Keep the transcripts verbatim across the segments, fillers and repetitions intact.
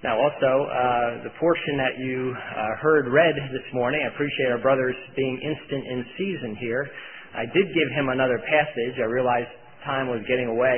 Now also, uh, the portion that you uh, heard read this morning, I appreciate our brothers being instant in season here. I did give him another passage. I realized time was getting away,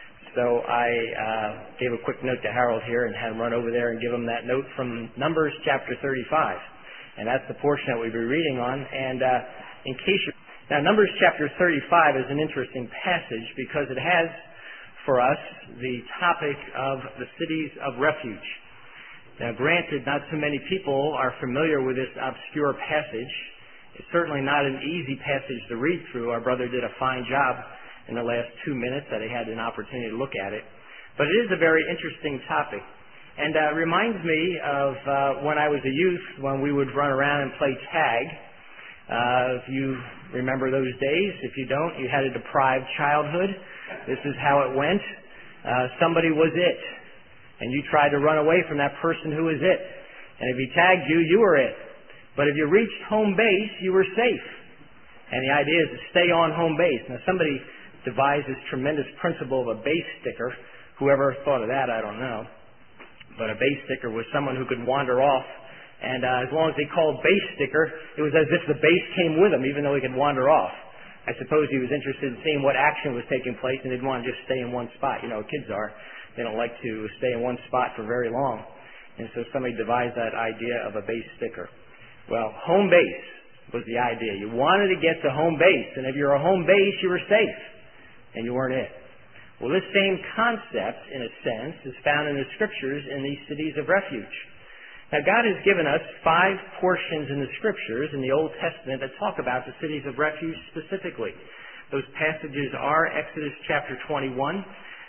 so I uh, gave a quick note to Harold here and had him run over there and give him that note from Numbers chapter thirty-five. And that's the portion that we'll be reading on. And uh, in case you... Now, Numbers chapter thirty-five is an interesting passage because it has for us the topic of the cities of refuge. Now, granted, not too many people are familiar with this obscure passage. It's certainly not an easy passage to read through. Our brother did a fine job in the last two minutes that he had an opportunity to look at it. But it is a very interesting topic. And uh, reminds me of uh, when I was a youth, when we would run around and play tag. Uh, if you remember those days, if you don't, you had a deprived childhood. This is how it went. Uh, somebody was it. And you tried to run away from that person who was it. And if he tagged you, you were it. But if you reached home base, you were safe. And the idea is to stay on home base. Now, somebody devised this tremendous principle of a base sticker. Whoever thought of that, I don't know. But a base sticker was someone who could wander off. And uh, as long as they called base sticker, it was as if the base came with him, even though he could wander off. I suppose he was interested in seeing what action was taking place and didn't want to just stay in one spot. You know, kids are. They don't like to stay in one spot for very long. And so somebody devised that idea of a base sticker. Well, home base was the idea. You wanted to get to home base. And if you were a home base, you were safe. And you weren't it. Well, this same concept, in a sense, is found in the Scriptures in these cities of refuge. Now, God has given us five portions in the Scriptures in the Old Testament that talk about the cities of refuge specifically. Those passages are Exodus chapter twenty-one,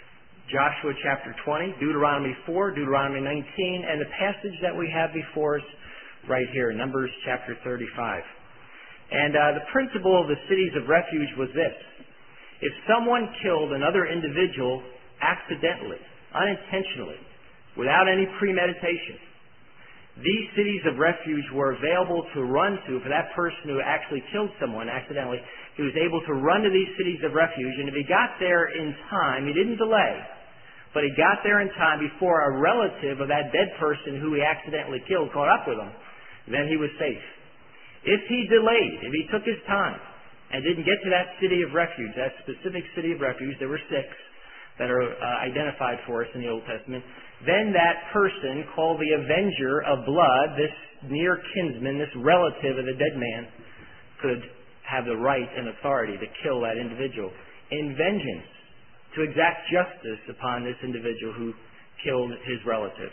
Joshua chapter twenty, Deuteronomy four, Deuteronomy nineteen, and the passage that we have before us right here, Numbers chapter thirty-five. And uh, the principle of the cities of refuge was this. If someone killed another individual accidentally, unintentionally, without any premeditation, these cities of refuge were available to run to for that person who actually killed someone accidentally. He was able to run to these cities of refuge, and if he got there in time, he didn't delay, but he got there in time before a relative of that dead person who he accidentally killed caught up with him, then he was safe. If he delayed, if he took his time, and didn't get to that city of refuge, that specific city of refuge, there were six that are uh, identified for us in the Old Testament, then that person, called the avenger of blood, this near kinsman, this relative of the dead man, could have the right and authority to kill that individual in vengeance, to exact justice upon this individual who killed his relative.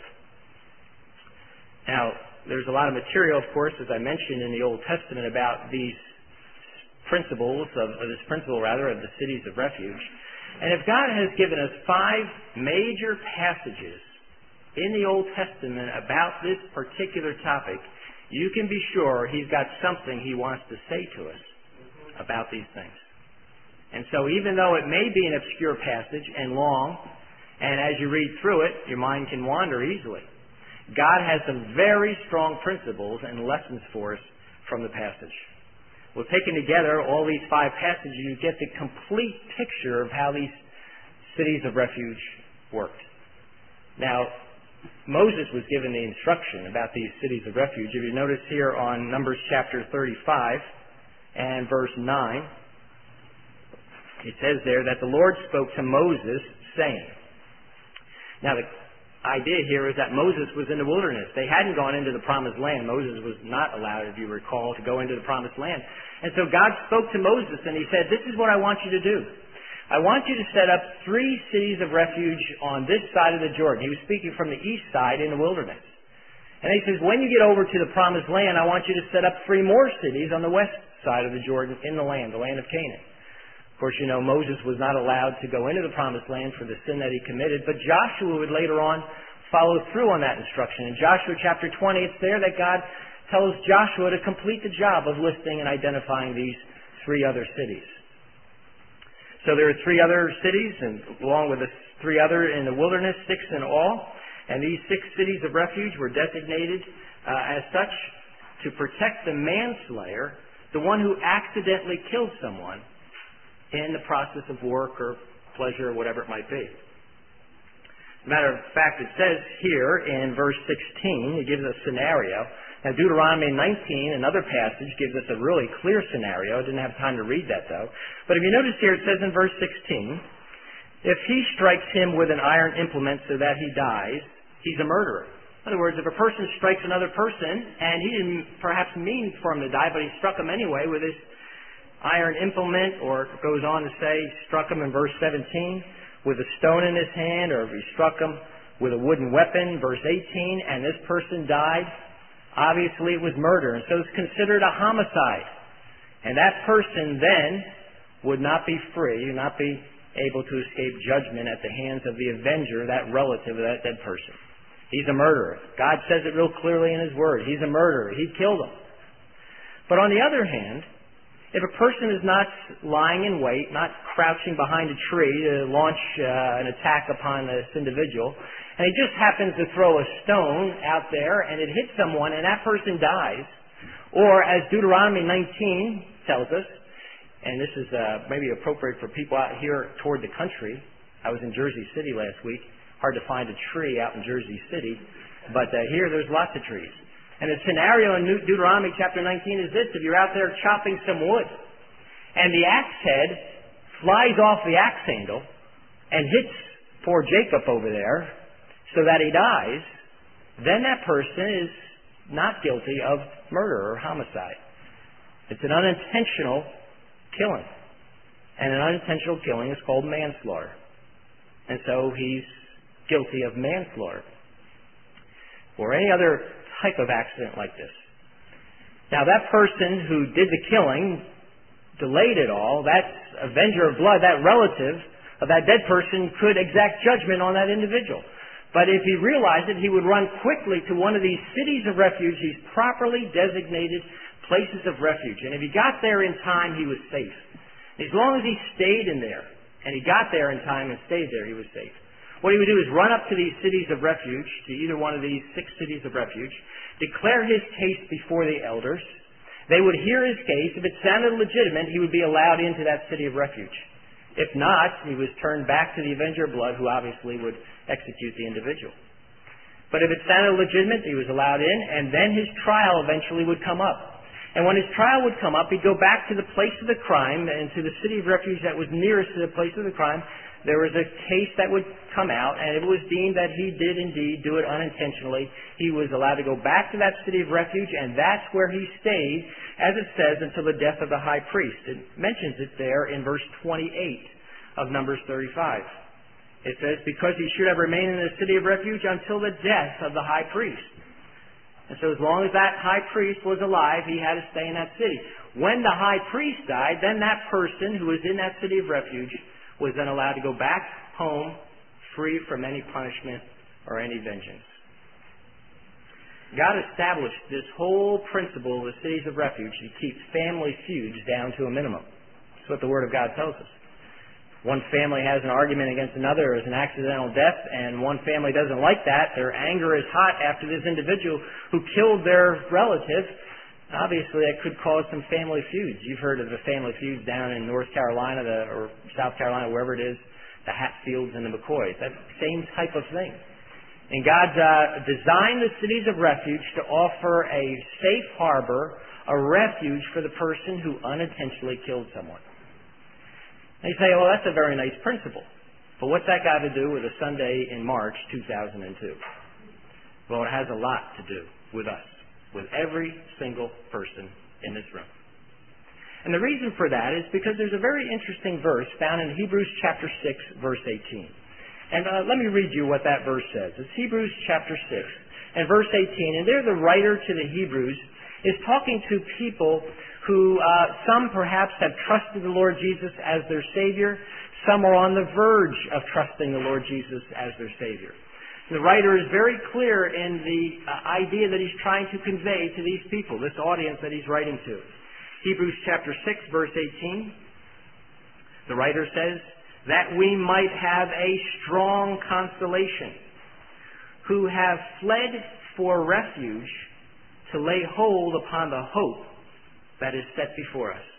Now, there's a lot of material, of course, as I mentioned in the Old Testament, about these principles, of, of this principle rather, of the cities of refuge. And if God has given us five major passages in the Old Testament about this particular topic, you can be sure He's got something He wants to say to us about these things. And so even though it may be an obscure passage and long, and as you read through it, your mind can wander easily, God has some very strong principles and lessons for us from the passage. Well, taken together, all these five passages, you get the complete picture of how these cities of refuge worked. Now, Moses was given the instruction about these cities of refuge. If you notice here on Numbers chapter thirty-five and verse nine, it says there that the Lord spoke to Moses, saying. Now, the idea here is that Moses was in the wilderness. They hadn't gone into the promised land. Moses was not allowed, if you recall, to go into the promised land. And so God spoke to Moses and He said, this is what I want you to do. I want you to set up three cities of refuge on this side of the Jordan. He was speaking from the east side in the wilderness. And He says, when you get over to the promised land, I want you to set up three more cities on the west side of the Jordan in the land, the land of Canaan. Of course, you know, Moses was not allowed to go into the promised land for the sin that he committed, but Joshua would later on follow through on that instruction. In Joshua chapter twenty, it's there that God tells Joshua to complete the job of listing and identifying these three other cities. So there are three other cities, and along with the three other in the wilderness, six in all. And these six cities of refuge were designated uh, as such to protect the manslayer, the one who accidentally killed someone in the process of work or pleasure or whatever it might be. Matter of fact, it says here in verse sixteen, it gives a scenario. Now, Deuteronomy nineteen, another passage, gives us a really clear scenario. I didn't have time to read that, though. But if you notice here, it says in verse sixteen, if he strikes him with an iron implement so that he dies, he's a murderer. In other words, if a person strikes another person, and he didn't perhaps mean for him to die, but he struck him anyway with his iron implement, or it goes on to say, struck him in verse seventeen, with a stone in his hand, or if he struck him with a wooden weapon, verse eighteen, and this person died, obviously it was murder, and so it's considered a homicide. And that person then would not be free, would not be able to escape judgment at the hands of the avenger, that relative of that dead person. He's a murderer. God says it real clearly in His Word. He's a murderer. He killed him. But on the other hand, if a person is not lying in wait, not crouching behind a tree to launch uh, an attack upon this individual, and he just happens to throw a stone out there and it hits someone and that person dies, or as Deuteronomy nineteen tells us, and this is uh, maybe appropriate for people out here toward the country. I was in Jersey City last week. Hard to find a tree out in Jersey City, but uh, here there's lots of trees. And the scenario in Deuteronomy chapter nineteen is this: if you're out there chopping some wood, and the axe head flies off the axe handle and hits poor Jacob over there so that he dies, then that person is not guilty of murder or homicide. It's an unintentional killing. And an unintentional killing is called manslaughter. And so he's guilty of manslaughter. Or any other type of accident like this. Now that person who did the killing, delayed it all, that avenger of blood, that relative of that dead person could exact judgment on that individual. But if he realized it, he would run quickly to one of these cities of refuge, these properly designated places of refuge. And if he got there in time, he was safe. As long as he stayed in there, and he got there in time and stayed there, he was safe. What he would do is run up to these cities of refuge, to either one of these six cities of refuge, declare his case before the elders. They would hear his case. If it sounded legitimate, he would be allowed into that city of refuge. If not, he was turned back to the avenger of blood, who obviously would execute the individual. But if it sounded legitimate, he was allowed in, and then his trial eventually would come up. And when his trial would come up, he'd go back to the place of the crime, and to the city of refuge that was nearest to the place of the crime. There was a case that would come out, and if it was deemed that he did indeed do it unintentionally, he was allowed to go back to that city of refuge, and that's where he stayed, as it says, until the death of the high priest. It mentions it there in verse twenty-eight of Numbers thirty-five. It says, because he should have remained in the city of refuge until the death of the high priest. And so as long as that high priest was alive, he had to stay in that city. When the high priest died, then that person who was in that city of refuge was then allowed to go back home free from any punishment or any vengeance. God established this whole principle of the cities of refuge to keep family feuds down to a minimum. That's what the Word of God tells us. One family has an argument against another as an accidental death, and one family doesn't like that. Their anger is hot after this individual who killed their relative. Obviously, that could cause some family feuds. You've heard of the family feuds down in North Carolina the, or South Carolina, wherever it is, the Hatfields and the McCoys. That same type of thing. And God uh, designed the cities of refuge to offer a safe harbor, a refuge for the person who unintentionally killed someone. And you say, well, that's a very nice principle. But what's that got to do with a Sunday in March two thousand two? Well, it has a lot to do with us, with every single person in this room. And the reason for that is because there's a very interesting verse found in Hebrews chapter six, verse eighteen. And uh, let me read you what that verse says. It's Hebrews chapter six and verse eighteen. And there the writer to the Hebrews is talking to people who, uh, some perhaps have trusted the Lord Jesus as their Savior. Some are on the verge of trusting the Lord Jesus as their Savior. The writer is very clear in the uh, idea that he's trying to convey to these people, this audience that he's writing to. Hebrews chapter six, verse eighteen. The writer says, that we might have a strong consolation, who have fled for refuge to lay hold upon the hope that is set before us.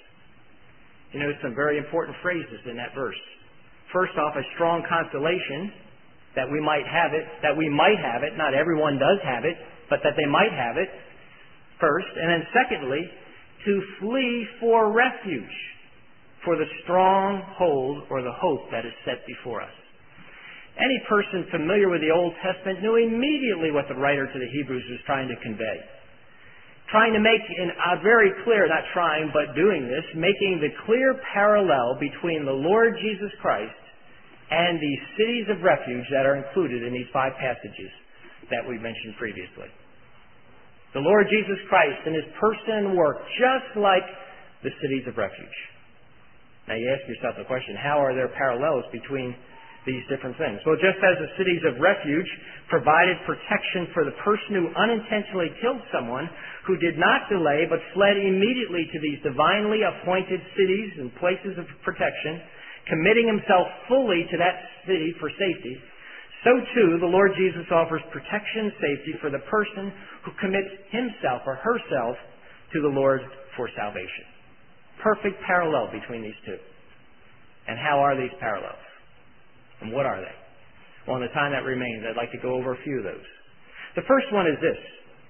You know, some very important phrases in that verse. First off, a strong consolation that we might have it, that we might have it, not everyone does have it, but that they might have it, first. And then secondly, to flee for refuge, for the strong hold or the hope that is set before us. Any person familiar with the Old Testament knew immediately what the writer to the Hebrews was trying to convey. Trying to make in a very clear, not trying, but doing this, making the clear parallel between the Lord Jesus Christ and the cities of refuge that are included in these five passages that we mentioned previously. The Lord Jesus Christ and His person and work, just like the cities of refuge. Now you ask yourself the question, how are there parallels between these different things? Well, just as the cities of refuge provided protection for the person who unintentionally killed someone, who did not delay but fled immediately to these divinely appointed cities and places of protection, committing himself fully to that city for safety, so too the Lord Jesus offers protection and safety for the person who commits himself or herself to the Lord for salvation. Perfect parallel between these two. And how are these parallels? And what are they? Well, in the time that remains, I'd like to go over a few of those. The first one is this.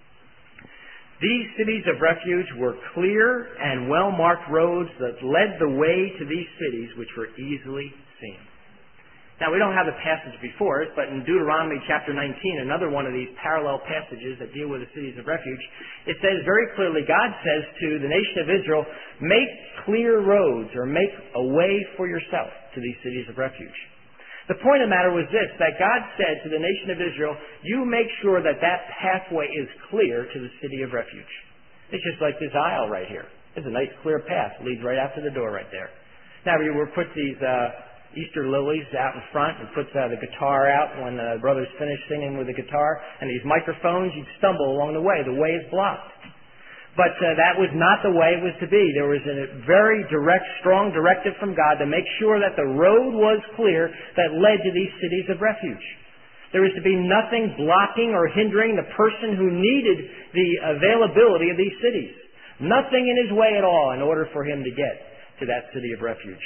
These cities of refuge were clear and well-marked roads that led the way to these cities, which were easily seen. Now, we don't have the passage before us, but in Deuteronomy chapter nineteen, another one of these parallel passages that deal with the cities of refuge, it says very clearly, God says to the nation of Israel, make clear roads or make a way for yourself to these cities of refuge. The point of the matter was this, that God said to the nation of Israel, you make sure that that pathway is clear to the city of refuge. It's just like this aisle right here. It's a nice clear path. It leads right out to the door right there. Now, we would put these uh, Easter lilies out in front and puts uh, the guitar out when the brothers finish singing with the guitar, and these microphones, you'd stumble along the way. The way is blocked. But uh, that was not the way it was to be. There was a very direct, strong directive from God to make sure that the road was clear that led to these cities of refuge. There was to be nothing blocking or hindering the person who needed the availability of these cities. Nothing in his way at all in order for him to get to that city of refuge.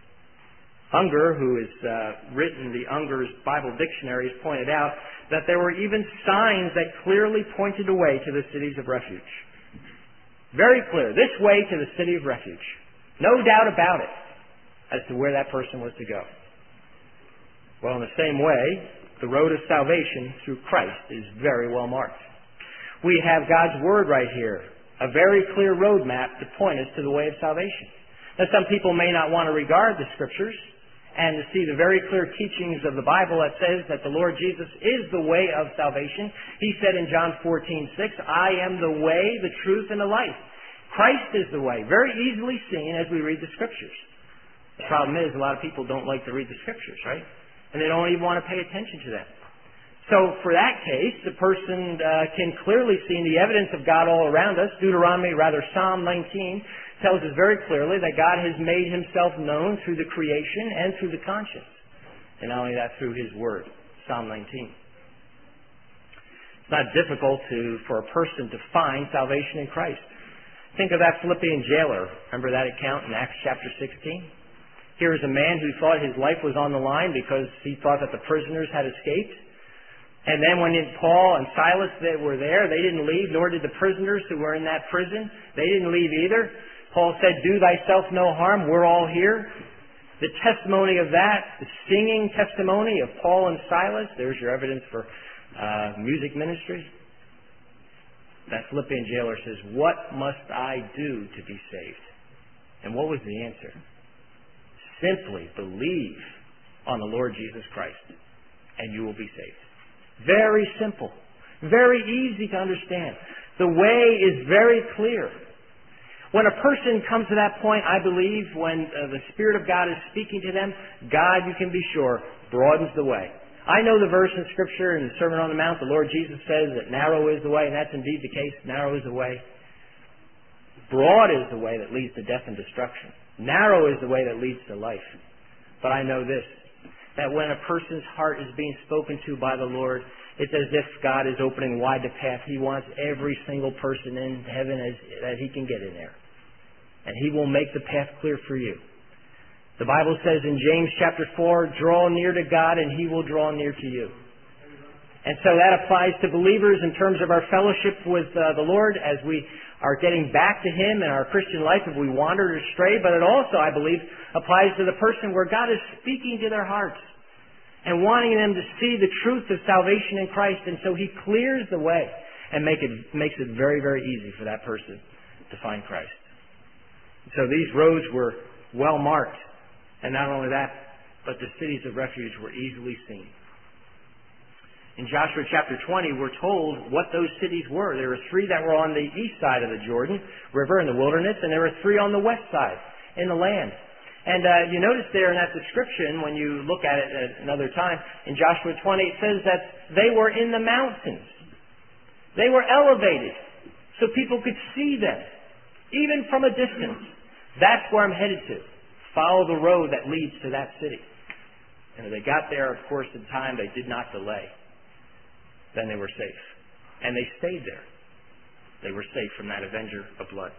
Unger, who has uh, written the Unger's Bible Dictionary, has pointed out that there were even signs that clearly pointed the way to the cities of refuge. Very clear. This way to the city of refuge. No doubt about it as to where that person was to go. Well, in the same way, the road of salvation through Christ is very well marked. We have God's Word right here. A very clear roadmap to point us to the way of salvation. Now, some people may not want to regard the Scriptures and to see the very clear teachings of the Bible that says that the Lord Jesus is the way of salvation. He said in John fourteen six, I am the way, the truth, and the life. Christ is the way. Very easily seen as we read the Scriptures. The problem is a lot of people don't like to read the Scriptures, right? And they don't even want to pay attention to them. So for that case, the person uh, can clearly see the evidence of God all around us. Deuteronomy, rather Psalm nineteen, tells us very clearly that God has made Himself known through the creation and through the conscience. And not only that, through His Word. Psalm nineteen. It's not difficult to for a person to find salvation in Christ. Think of that Philippian jailer. Remember that account in Acts chapter sixteen? Here is a man who thought his life was on the line because he thought that the prisoners had escaped. And then when Paul and Silas they were there, they didn't leave, nor did the prisoners who were in that prison. They didn't leave either. Paul said, do thyself no harm, we're all here. The testimony of that, the singing testimony of Paul and Silas, there's your evidence for uh, music ministry. That Philippian jailer says, what must I do to be saved? And what was the answer? Simply believe on the Lord Jesus Christ, and you will be saved. Very simple. Very easy to understand. The way is very clear. When a person comes to that point, I believe, when uh, the Spirit of God is speaking to them, God, you can be sure, broadens the way. I know the verse in Scripture in the Sermon on the Mount, the Lord Jesus says that narrow is the way, and that's indeed the case. Narrow is the way. Broad is the way that leads to death and destruction. Narrow is the way that leads to life. But I know this, that when a person's heart is being spoken to by the Lord, it's as if God is opening wide the path. He wants every single person in heaven as, that He can get in there. And He will make the path clear for you. The Bible says in James chapter four, draw near to God and He will draw near to you. And so that applies to believers in terms of our fellowship with uh, the Lord as we are getting back to Him in our Christian life if we wandered astray. But it also, I believe, applies to the person where God is speaking to their hearts and wanting them to see the truth of salvation in Christ. And so He clears the way and make it, makes it very, very easy for that person to find Christ. So these roads were well marked. And not only that, but the cities of refuge were easily seen. In Joshua chapter twenty, we're told what those cities were. There were three that were on the east side of the Jordan River in the wilderness, and there were three on the west side in the land. And uh, you notice there in that description, when you look at it at another time, in Joshua twenty, it says that they were in the mountains. They were elevated so people could see them, even from a distance. That's where I'm headed to. Follow the road that leads to that city. And when they got there, of course, in time, they did not delay. Then they were safe. And they stayed there. They were safe from that avenger of blood.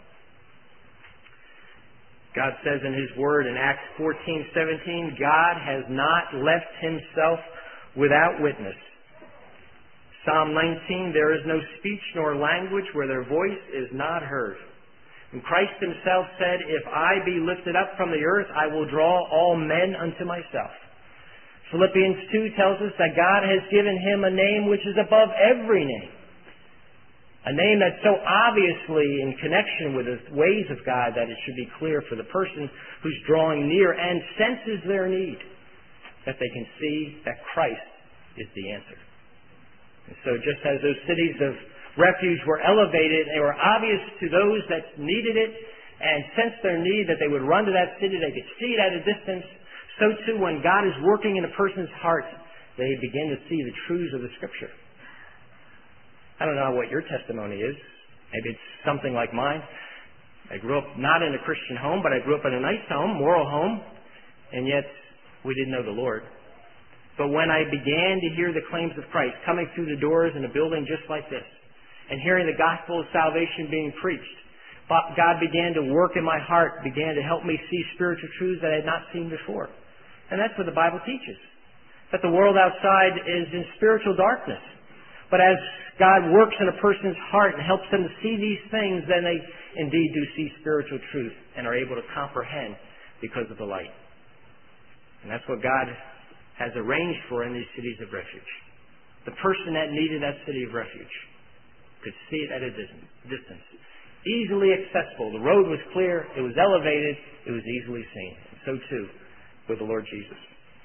God says in His Word in Acts fourteen seventeen, God has not left Himself without witness. Psalm nineteen, there is no speech nor language where their voice is not heard. And Christ Himself said, if I be lifted up from the earth, I will draw all men unto myself. Philippians two tells us that God has given Him a name which is above every name. A name that's so obviously in connection with the ways of God that it should be clear for the person who's drawing near and senses their need, that they can see that Christ is the answer. And so just as those cities of refuge were elevated, they were obvious to those that needed it and sensed their need, that they would run to that city, they could see it at a distance. So too, when God is working in a person's heart, they begin to see the truths of the Scripture. I don't know what your testimony is. Maybe it's something like mine. I grew up not in a Christian home, but I grew up in a nice home, moral home, and yet we didn't know the Lord. But when I began to hear the claims of Christ coming through the doors in a building just like this, and hearing the gospel of salvation being preached, God began to work in my heart, began to help me see spiritual truths that I had not seen before. And that's what the Bible teaches. That the world outside is in spiritual darkness. But as God works in a person's heart and helps them to see these things, then they indeed do see spiritual truth and are able to comprehend because of the light. And that's what God has arranged for in these cities of refuge. The person that needed that city of refuge could see it at a distance. Easily accessible. The road was clear. It was elevated. It was easily seen. And so too with the Lord Jesus.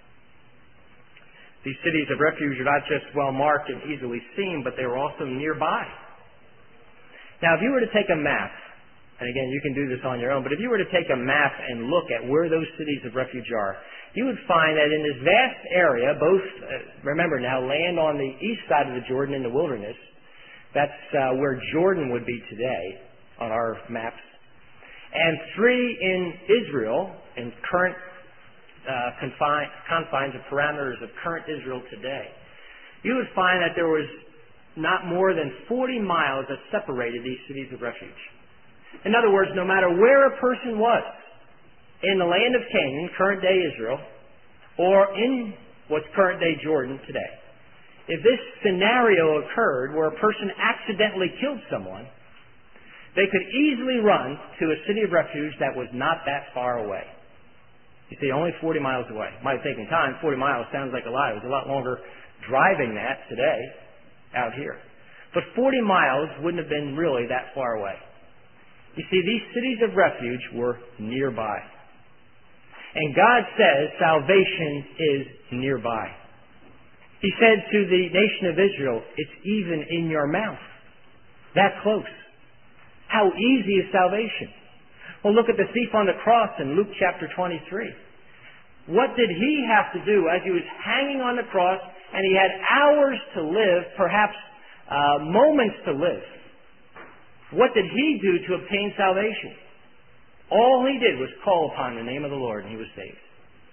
These cities of refuge are not just well marked and easily seen, but they were also nearby. Now, if you were to take a map, and again, you can do this on your own, but if you were to take a map and look at where those cities of refuge are, you would find that in this vast area, both, uh, remember now, land on the east side of the Jordan in the wilderness, that's uh, where Jordan would be today on our maps, and three in Israel, in current uh, confine, confines and parameters of current Israel today, you would find that there was not more than forty miles that separated these cities of refuge. In other words, no matter where a person was, in the land of Canaan, current day Israel, or in what's current day Jordan today, if this scenario occurred where a person accidentally killed someone, they could easily run to a city of refuge that was not that far away. You see, only forty miles away. Might have taken time. forty miles sounds like a lot. It was a lot longer driving that today out here. But forty miles wouldn't have been really that far away. You see, these cities of refuge were nearby. And God says salvation is nearby. He said to the nation of Israel, it's even in your mouth. That close. How easy is salvation? Well, look at the thief on the cross in Luke chapter twenty-three. What did he have to do as he was hanging on the cross and he had hours to live, perhaps uh, moments to live? What did he do to obtain salvation? All he did was call upon the name of the Lord and he was saved.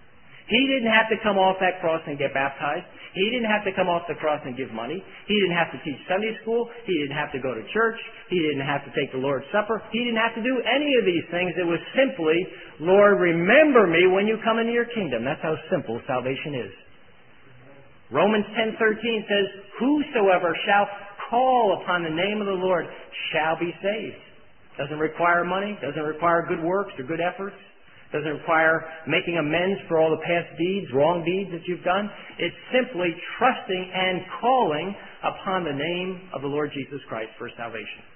He didn't have to come off that cross and get baptized. He didn't have to come off the cross and give money. He didn't have to teach Sunday school. He didn't have to go to church. He didn't have to take the Lord's Supper. He didn't have to do any of these things. It was simply, Lord, remember me when you come into your kingdom. That's how simple salvation is. Romans ten thirteen says, whosoever shall call upon the name of the Lord shall be saved. Doesn't require money. Doesn't require good works or good efforts. Doesn't require making amends for all the past deeds, wrong deeds that you've done. It's simply trusting and calling upon the name of the Lord Jesus Christ for salvation.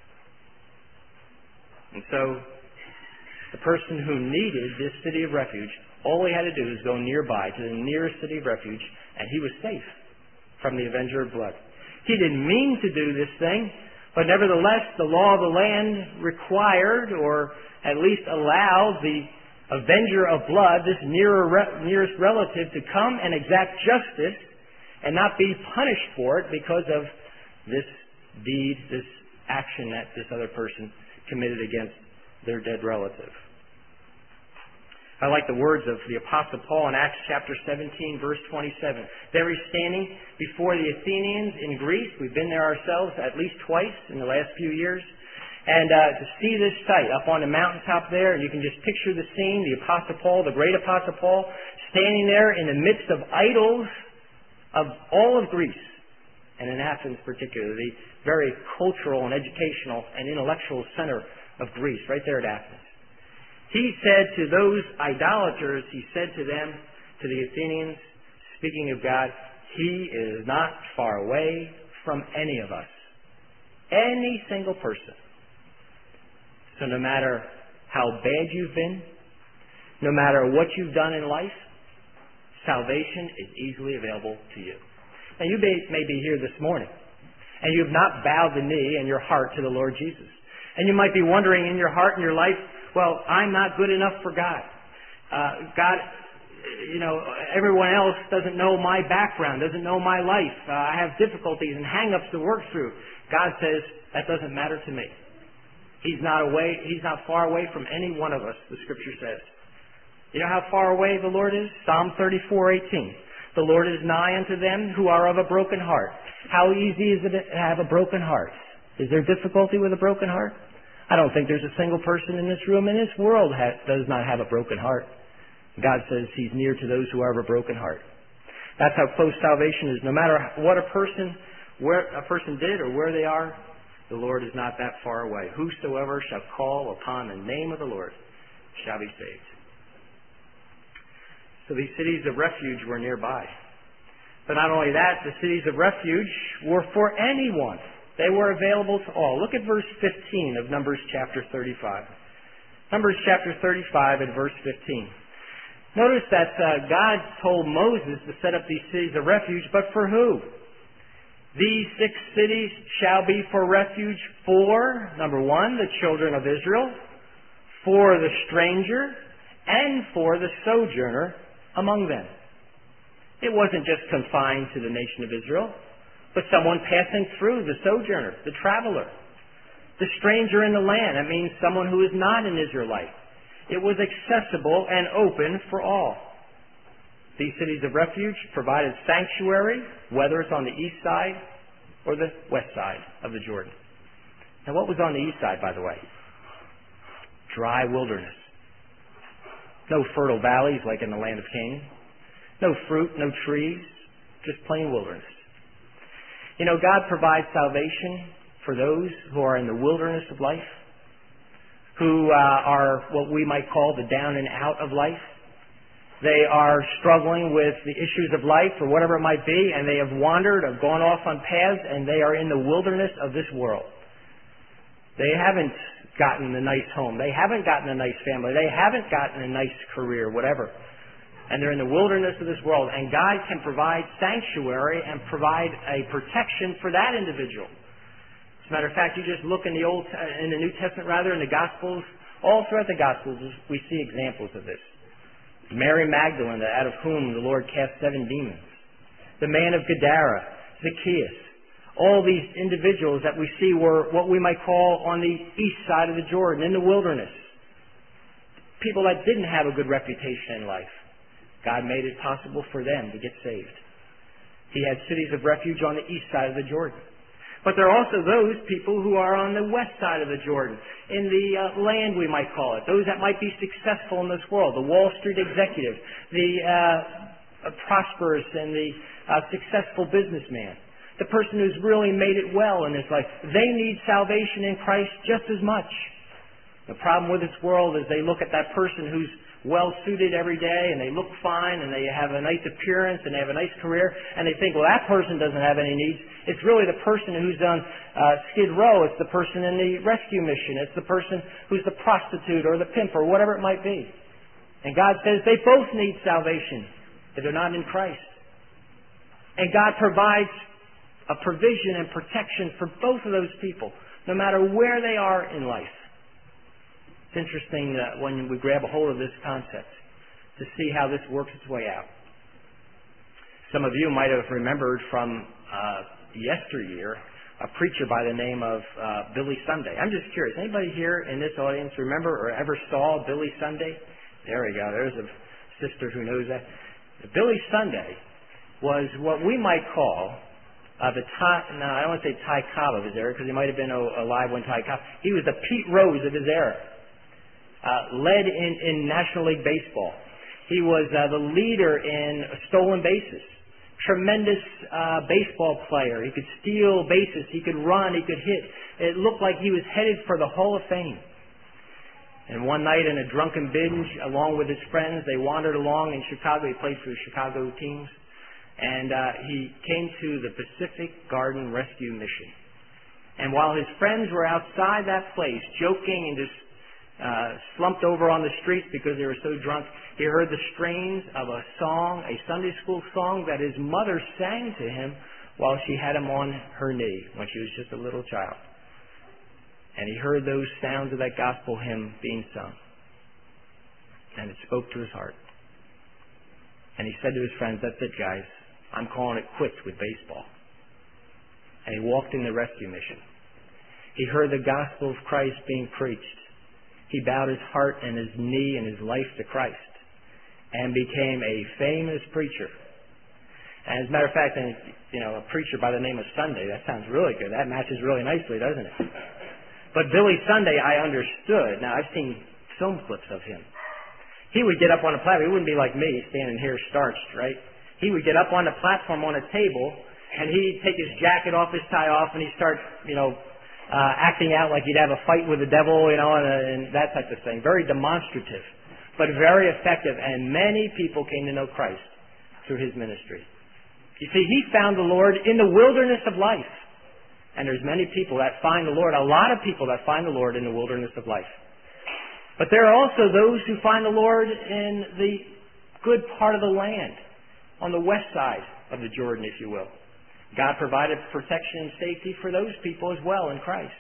And so, the person who needed this city of refuge, all he had to do is go nearby to the nearest city of refuge, and he was safe from the avenger of blood. He didn't mean to do this thing, but nevertheless, the law of the land required, or at least allowed, the avenger of blood, this nearer, nearest relative, to come and exact justice and not be punished for it because of this deed, this action that this other person committed against their dead relative. I like the words of the Apostle Paul in Acts chapter seventeen, verse twenty-seven. There he's standing before the Athenians in Greece. We've been there ourselves at least twice in the last few years. And uh, to see this sight up on the mountaintop there, you can just picture the scene, the Apostle Paul, the great Apostle Paul, standing there in the midst of idols of all of Greece, and in Athens particularly, the very cultural and educational and intellectual center of Greece, right there at Athens. He said to those idolaters, he said to them, to the Athenians, speaking of God, He is not far away from any of us. Any single person. So no matter how bad you've been, no matter what you've done in life, salvation is easily available to you. Now you may, may be here this morning, and you have not bowed the knee and your heart to the Lord Jesus. And you might be wondering in your heart and your life, well, I'm not good enough for God. Uh, God, you know, everyone else doesn't know my background, doesn't know my life. Uh, I have difficulties and hang-ups to work through. God says, that doesn't matter to me. He's not away, He's not far away from any one of us, the Scripture says. You know how far away the Lord is? Psalm thirty-four eighteen. The Lord is nigh unto them who are of a broken heart. How easy is it to have a broken heart? Is there difficulty with a broken heart? I don't think there's a single person in this room in this world ha- does not have a broken heart. God says He's near to those who are of a broken heart. That's how close salvation is. No matter what a person, where a person did or where they are, the Lord is not that far away. Whosoever shall call upon the name of the Lord shall be saved. So these cities of refuge were nearby. But not only that, the cities of refuge were for anyone. They were available to all. Look at verse fifteen of Numbers chapter thirty-five. Numbers chapter thirty-five and verse fifteen. Notice that uh, God told Moses to set up these cities of refuge, but for who? These six cities shall be for refuge for, number one, the children of Israel, for the stranger, and for the sojourner among them. It wasn't just confined to the nation of Israel, but someone passing through, the sojourner, the traveler, the stranger in the land. That means someone who is not an Israelite. It was accessible and open for all. These cities of refuge provided sanctuary, whether it's on the east side or the west side of the Jordan. Now, what was on the east side, by the way? Dry wilderness. No fertile valleys like in the land of Canaan. No fruit, no trees, just plain wilderness. You know, God provides salvation for those who are in the wilderness of life, who uh, are what we might call the down and out of life. They are struggling with the issues of life or whatever it might be, and they have wandered or gone off on paths, and they are in the wilderness of this world. They haven't gotten a nice home. They haven't gotten a nice family. They haven't gotten a nice career, whatever. And they're in the wilderness of this world. And God can provide sanctuary and provide a protection for that individual. As a matter of fact, you just look in the Old, in the New Testament rather, in the Gospels, all throughout the Gospels, we see examples of this. Mary Magdalene, out of whom the Lord cast seven demons. The man of Gadara, Zacchaeus. All these individuals that we see were what we might call on the east side of the Jordan, in the wilderness. People that didn't have a good reputation in life. God made it possible for them to get saved. He had cities of refuge on the east side of the Jordan. But there are also those people who are on the west side of the Jordan, in the uh, land, we might call it, those that might be successful in this world, the Wall Street executive, the uh, prosperous and the uh, successful businessman, the person who's really made it well in his life. They need salvation in Christ just as much. The problem with this world is they look at that person who's well-suited every day, and they look fine, and they have a nice appearance, and they have a nice career, and they think, well, that person doesn't have any needs. It's really the person who's on uh, Skid Row. It's the person in the rescue mission. It's the person who's the prostitute or the pimp or whatever it might be. And God says they both need salvation if they're not in Christ. And God provides a provision and protection for both of those people, no matter where they are in life. It's interesting that when we grab a hold of this concept to see how this works its way out. Some of you might have remembered from uh, yesteryear a preacher by the name of uh, Billy Sunday. I'm just curious, anybody here in this audience remember or ever saw Billy Sunday? There we go. There's a sister who knows that. Billy Sunday was what we might call uh, the Ty, no, I don't want to say Ty Cobb of his era because he might have been alive when Ty Cobb. He was the Pete Rose of his era. Uh, led in, in National League Baseball. He was uh, the leader in stolen bases. Tremendous uh, baseball player. He could steal bases. He could run. He could hit. It looked like he was headed for the Hall of Fame. And one night in a drunken binge, along with his friends, they wandered along in Chicago. He played for the Chicago teams. And uh, he came to the Pacific Garden Rescue Mission. And while his friends were outside that place, joking and just Uh, slumped over on the streets because they were so drunk, he heard the strains of a song, a Sunday school song that his mother sang to him while she had him on her knee when she was just a little child. And he heard those sounds of that gospel hymn being sung. And it spoke to his heart. And he said to his friends, "That's it, guys. I'm calling it quits with baseball." And he walked in the rescue mission. He heard the gospel of Christ being preached. He bowed his heart and his knee and his life to Christ and became a famous preacher. And as a matter of fact, you know, a preacher by the name of Sunday, that sounds really good. That matches really nicely, doesn't it? But Billy Sunday, I understood. Now, I've seen film clips of him. He would get up on a platform. He wouldn't be like me, standing here starched, right? He would get up on the platform on a table, and he'd take his jacket off, his tie off, and he'd start, you know, Uh, acting out like he'd have a fight with the devil, you know, and, uh, and that type of thing. Very demonstrative, but very effective. And many people came to know Christ through his ministry. You see, he found the Lord in the wilderness of life. And there's many people that find the Lord, a lot of people that find the Lord in the wilderness of life. But there are also those who find the Lord in the good part of the land, on the west side of the Jordan, if you will. God provided protection and safety for those people as well in Christ.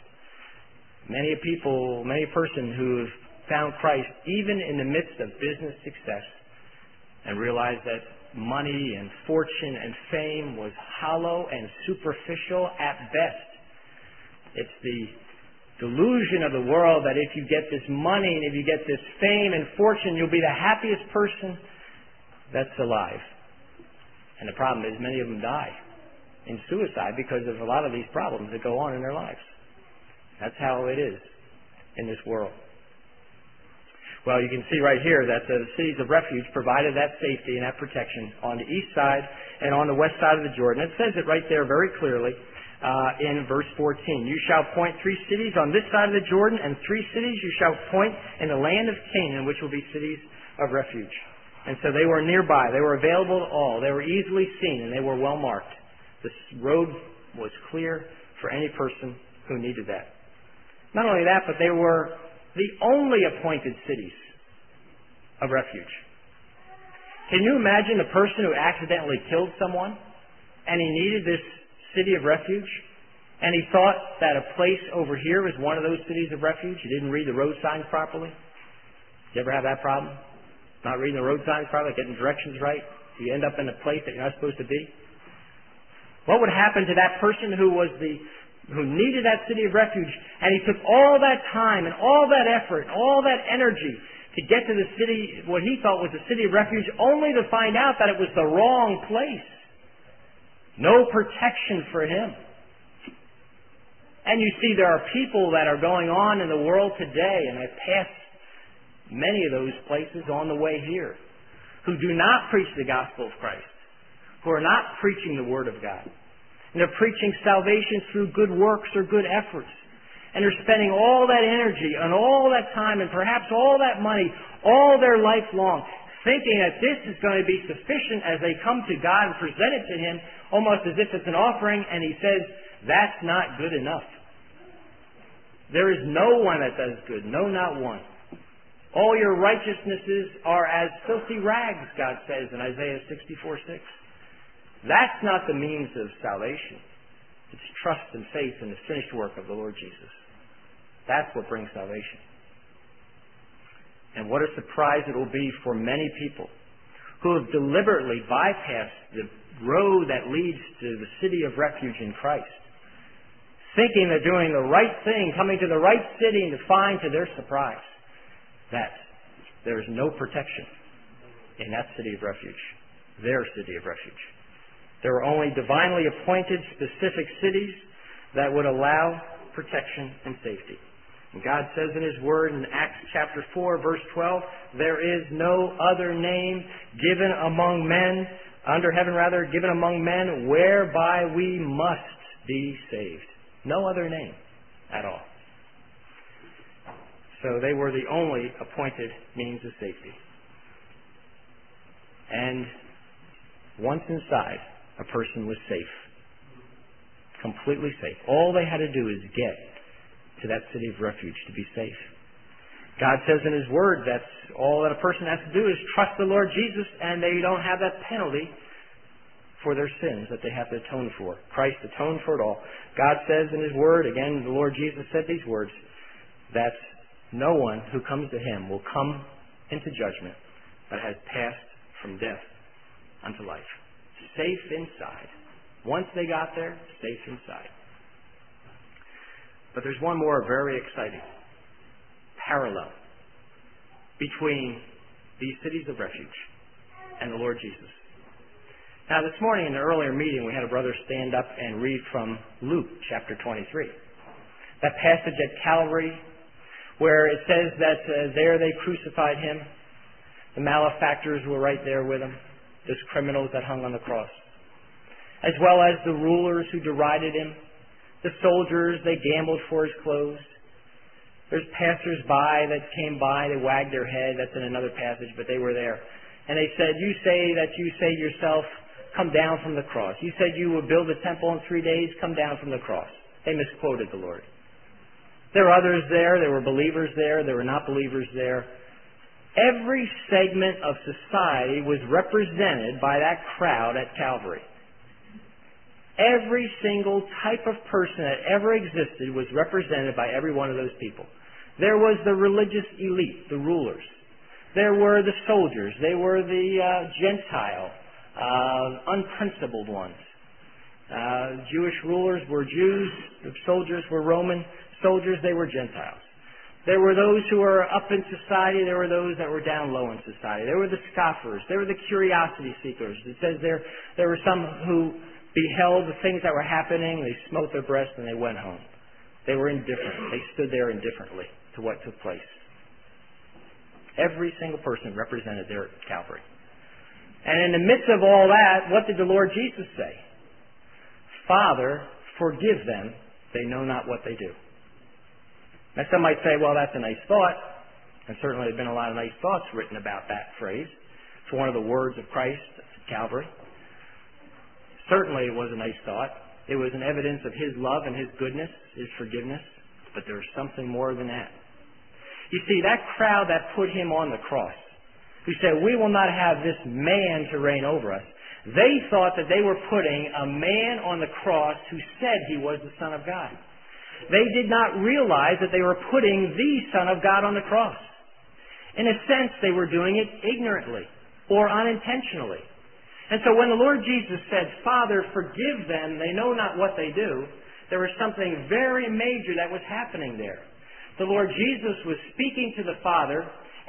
Many people, many person who have found Christ even in the midst of business success and realized that money and fortune and fame was hollow and superficial at best. It's the delusion of the world that if you get this money and if you get this fame and fortune, you'll be the happiest person that's alive. And the problem is many of them die in suicide because of a lot of these problems that go on in their lives. That's how it is in this world. Well, you can see right here that the cities of refuge provided that safety and that protection on the east side and on the west side of the Jordan. It says it right there very clearly uh, in verse fourteen. You shall appoint three cities on this side of the Jordan, and three cities you shall appoint in the land of Canaan, which will be cities of refuge. And so they were nearby. They were available to all. They were easily seen, and they were well marked. This road was clear for any person who needed that. Not only that, but they were the only appointed cities of refuge. Can you imagine a person who accidentally killed someone and he needed this city of refuge and he thought that a place over here was one of those cities of refuge? He didn't read the road signs properly? Did you ever have that problem? Not reading the road signs properly, getting directions right? You end up in a place that you're not supposed to be? What would happen to that person who was the who needed that city of refuge, and he took all that time and all that effort and all that energy to get to the city, what he thought was the city of refuge, only to find out that it was the wrong place. No protection for him. And you see there are people that are going on in the world today, and I've passed many of those places on the way here, who do not preach the gospel of Christ, who are not preaching the Word of God. And they're preaching salvation through good works or good efforts. And they're spending all that energy and all that time and perhaps all that money all their life long, thinking that this is going to be sufficient as they come to God and present it to Him almost as if it's an offering, and He says, that's not good enough. There is no one that does good, no, not one. All your righteousnesses are as filthy rags, God says in Isaiah sixty-four six. That's not the means of salvation. It's trust and faith in the finished work of the Lord Jesus. That's what brings salvation. And what a surprise it will be for many people who have deliberately bypassed the road that leads to the city of refuge in Christ, thinking they're doing the right thing, coming to the right city, and to find to their surprise that there is no protection in that city of refuge, their city of refuge. There are only divinely appointed specific cities that would allow protection and safety. And God says in His Word in Acts chapter four, verse twelve, there is no other name given among men, under heaven rather, given among men, whereby we must be saved. No other name at all. So they were the only appointed means of safety. And once inside, a person was safe. Completely safe. All they had to do is get to that city of refuge to be safe. God says in His Word that's all that a person has to do is trust the Lord Jesus, and they don't have that penalty for their sins that they have to atone for. Christ atoned for it all. God says in His Word, again, the Lord Jesus said these words, that no one who comes to Him will come into judgment, but has passed from death unto life. Safe inside. Once they got there, safe inside. But there's one more very exciting parallel between these cities of refuge and the Lord Jesus. Now, this morning in the earlier meeting, we had a brother stand up and read from Luke chapter twenty-three. That passage at Calvary where it says that uh, there they crucified Him. The malefactors were right there with Him. Those criminals that hung on the cross. As well as the rulers who derided Him. The soldiers, they gambled for His clothes. There's passers-by that came by, they wagged their head. That's in another passage, but they were there. And they said, you say that you say yourself, come down from the cross. You said you would build a temple in three days, come down from the cross. They misquoted the Lord. There were others there, there were believers there, there were not believers there. Every segment of society was represented by that crowd at Calvary. Every single type of person that ever existed was represented by every one of those people. There was the religious elite, the rulers. There were the soldiers. They were the uh, Gentile, uh, unprincipled ones. Uh, Jewish rulers were Jews. The soldiers were Roman soldiers. They were Gentiles. There were those who were up in society. There were those that were down low in society. There were the scoffers. There were the curiosity seekers. It says there, there were some who beheld the things that were happening. They smote their breasts and they went home. They were indifferent. They stood there indifferently to what took place. Every single person represented there at Calvary. And in the midst of all that, what did the Lord Jesus say? Father, forgive them. They know not what they do. Now some might say, well, that's a nice thought. And certainly there have been a lot of nice thoughts written about that phrase. It's one of the words of Christ at Calvary. Certainly it was a nice thought. It was an evidence of His love and His goodness, His forgiveness. But there's something more than that. You see, that crowd that put Him on the cross, who said, we will not have this man to reign over us, they thought that they were putting a man on the cross who said He was the Son of God. They did not realize that they were putting the Son of God on the cross. In a sense, they were doing it ignorantly or unintentionally. And so when the Lord Jesus said, Father, forgive them, they know not what they do, there was something very major that was happening there. The Lord Jesus was speaking to the Father,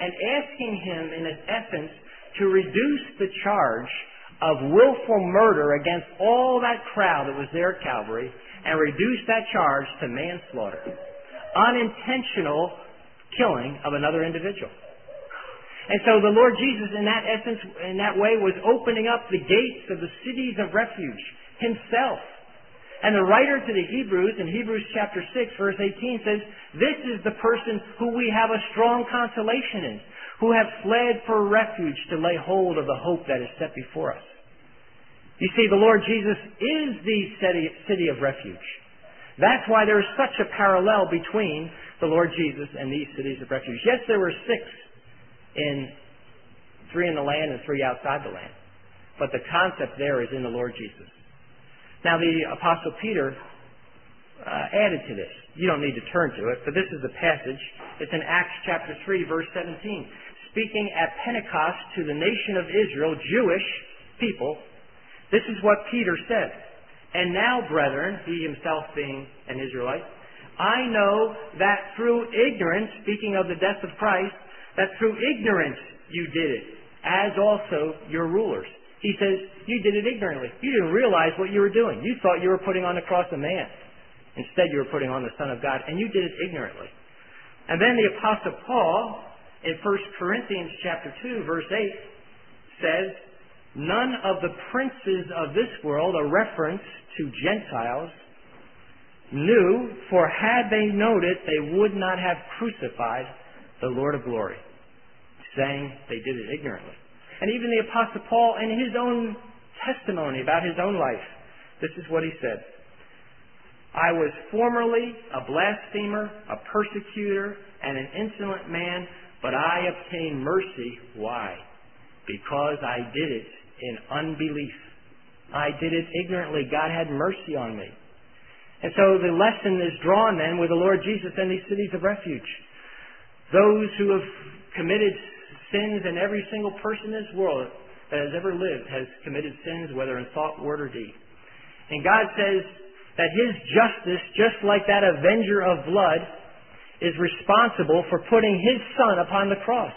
and asking him, in essence, to reduce the charge of willful murder against all that crowd that was there at Calvary, and reduce that charge to manslaughter, unintentional killing of another individual. And so the Lord Jesus, in that essence, in that way, was opening up the gates of the cities of refuge himself. And the writer to the Hebrews, in Hebrews chapter six, verse eighteen, says, "This is the person who we have a strong consolation in, who have fled for refuge to lay hold of the hope that is set before us." You see, the Lord Jesus is the city, city of refuge. That's why there is such a parallel between the Lord Jesus and these cities of refuge. Yes, there were six in three in the land and three outside the land. But the concept there is in the Lord Jesus. Now, the Apostle Peter uh, added to this. You don't need to turn to it, but this is the passage. It's in Acts chapter three, verse seventeen. Speaking at Pentecost to the nation of Israel, Jewish people, this is what Peter said. "And now, brethren," he himself being an Israelite, "I know that through ignorance," speaking of the death of Christ, "that through ignorance you did it, as also your rulers." He says, you did it ignorantly. You didn't realize what you were doing. You thought you were putting on the cross a man. Instead, you were putting on the Son of God, and you did it ignorantly. And then the Apostle Paul, in First Corinthians chapter two, verse eight, says, "None of the princes of this world," a reference to Gentiles, "knew, for had they known it, they would not have crucified the Lord of glory," saying they did it ignorantly. And even the Apostle Paul, in his own testimony about his own life, this is what he said. "I was formerly a blasphemer, a persecutor, and an insolent man, but I obtained mercy." Why? "Because I did it in unbelief. I did it ignorantly. God had mercy on me." And so the lesson is drawn then with the Lord Jesus and these cities of refuge. Those who have committed sins, and every single person in this world that has ever lived has committed sins, whether in thought, word, or deed. And God says that His justice, just like that avenger of blood, is responsible for putting His Son upon the cross.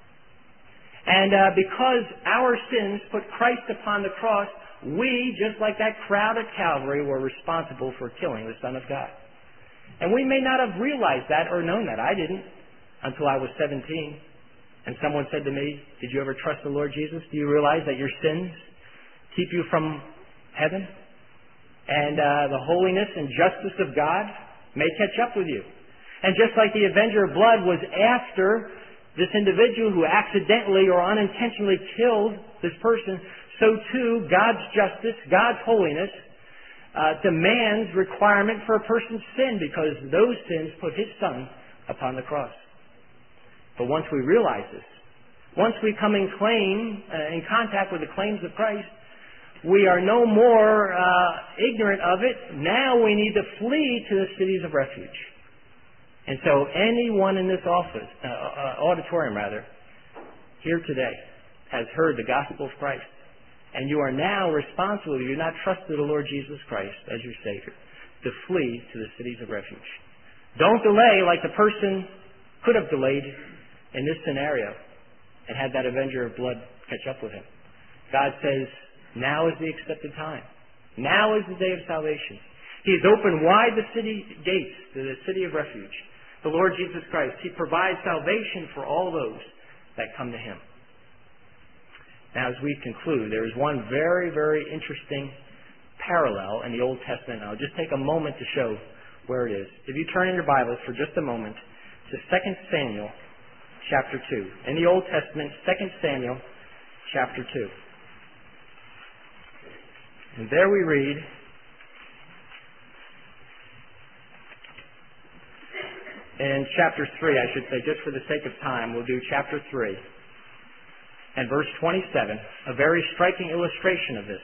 And uh, because our sins put Christ upon the cross, we, just like that crowd at Calvary, were responsible for killing the Son of God. And we may not have realized that or known that. I didn't until I was seventeen. And someone said to me, "Did you ever trust the Lord Jesus? Do you realize that your sins keep you from heaven? And uh, the holiness and justice of God may catch up with you." And just like the avenger of blood was after this individual who accidentally or unintentionally killed this person, so too God's justice, God's holiness, uh, demands requirement for a person's sin, because those sins put His Son upon the cross. But once we realize this, once we come in claim, uh, in contact with the claims of Christ, we are no more uh, ignorant of it. Now we need to flee to the cities of refuge. And so anyone in this office, uh, uh, auditorium rather, here today has heard the gospel of Christ. And you are now responsible, you have not trusted the Lord Jesus Christ as your Savior, to flee to the cities of refuge. Don't delay like the person could have delayed in this scenario and had that avenger of blood catch up with him. God says, now is the accepted time. Now is the day of salvation. He has opened wide the city gates to the city of refuge. The Lord Jesus Christ. He provides salvation for all those that come to Him. Now, as we conclude, there is one very, very interesting parallel in the Old Testament. I'll just take a moment to show where it is. If you turn in your Bibles for just a moment to Second Samuel chapter two. In the Old Testament, Second Samuel chapter two. And there we read, in chapter three, I should say, just for the sake of time, we'll do chapter three. And verse twenty-seven, a very striking illustration of this.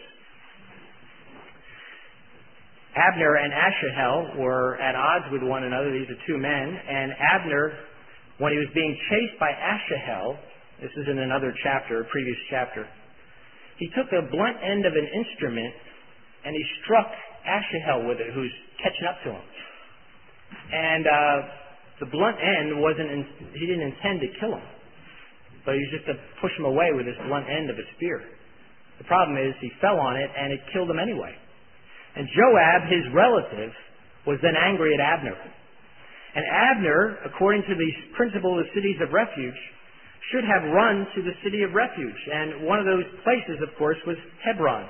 Abner and Asahel were at odds with one another. These are two men. And Abner, when he was being chased by Asahel, this is in another chapter, a previous chapter, he took the blunt end of an instrument and he struck Asahel with it, who's catching up to him. And uh, the blunt end wasn't, in, he didn't intend to kill him. but he was just to push him away with this blunt end of a spear. The problem is he fell on it and it killed him anyway. And Joab, his relative, was then angry at Abner. And Abner, according to the principle of cities of refuge, should have run to the city of refuge. And one of those places, of course, was Hebron.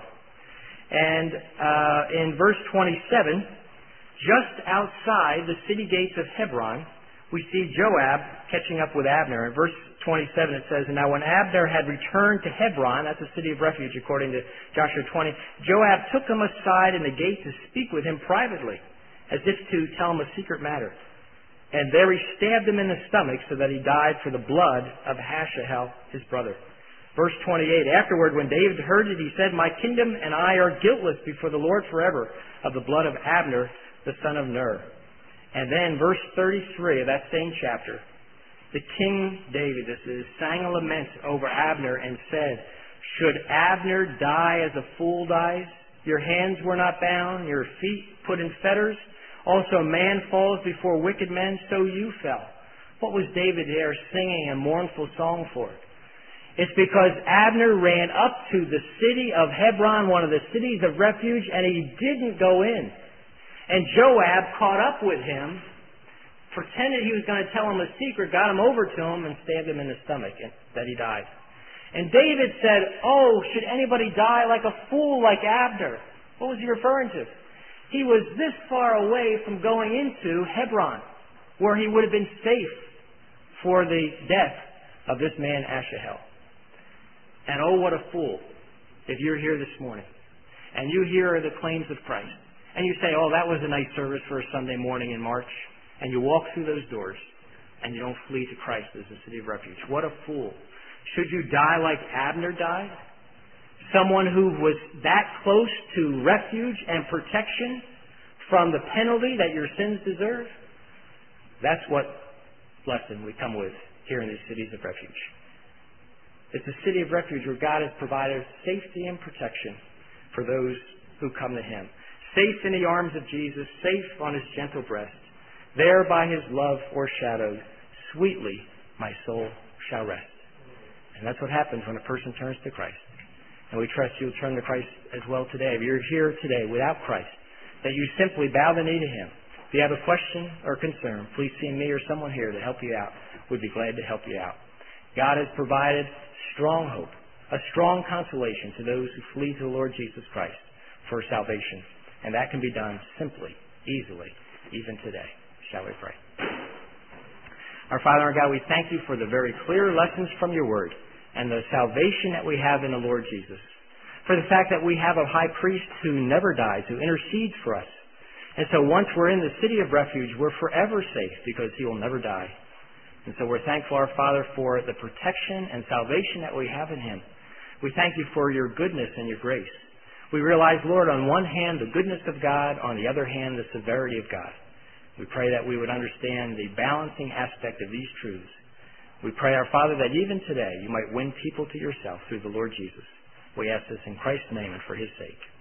And uh, in verse twenty-seven, just outside the city gates of Hebron, we see Joab catching up with Abner. In verse twenty-seven it says, "And now when Abner had returned to Hebron," that's a city of refuge according to Joshua twenty, "Joab took him aside in the gate to speak with him privately, as if to tell him a secret matter. And there he stabbed him in the stomach so that he died for the blood of Asahel, his brother." Verse twenty-eight, "Afterward, when David heard it, he said, 'My kingdom and I are guiltless before the Lord forever of the blood of Abner, the son of Ner.'" And then verse thirty-three of that same chapter, "The king David," this is, "sang a lament over Abner and said, 'Should Abner die as a fool dies? Your hands were not bound, your feet put in fetters. Also man falls before wicked men, so you fell.'" What was David there singing a mournful song for? It's because Abner ran up to the city of Hebron, one of the cities of refuge, and he didn't go in. And Joab caught up with him, pretended he was going to tell him a secret, got him over to him, and stabbed him in the stomach, and that he died. And David said, "Oh, should anybody die like a fool like Abner?" What was he referring to? He was this far away from going into Hebron, where he would have been safe for the death of this man Asahel. And oh, what a fool, if you're here this morning, and you hear the claims of Christ, and you say, "Oh, that was a nice service for a Sunday morning in March," and you walk through those doors, and you don't flee to Christ as a city of refuge. What a fool. Should you die like Abner died? Someone who was that close to refuge and protection from the penalty that your sins deserve? That's what lesson we come with here in these cities of refuge. It's a city of refuge where God has provided safety and protection for those who come to Him. Safe in the arms of Jesus, safe on His gentle breast, there by His love foreshadowed, sweetly my soul shall rest. And that's what happens when a person turns to Christ. And we trust you'll turn to Christ as well today. If you're here today without Christ, that you simply bow the knee to Him. If you have a question or concern, please see me or someone here to help you out. We'd be glad to help you out. God has provided strong hope, a strong consolation to those who flee to the Lord Jesus Christ for salvation. And that can be done simply, easily, even today. Shall we pray? Our Father, our God, we thank you for the very clear lessons from your word and the salvation that we have in the Lord Jesus. For the fact that we have a high priest who never dies, who intercedes for us. And so once we're in the city of refuge, we're forever safe because he will never die. And so we're thankful, our Father, for the protection and salvation that we have in him. We thank you for your goodness and your grace. We realize, Lord, on one hand, the goodness of God, on the other hand, the severity of God. We pray that we would understand the balancing aspect of these truths. We pray, our Father, that even today you might win people to yourself through the Lord Jesus. We ask this in Christ's name and for his sake.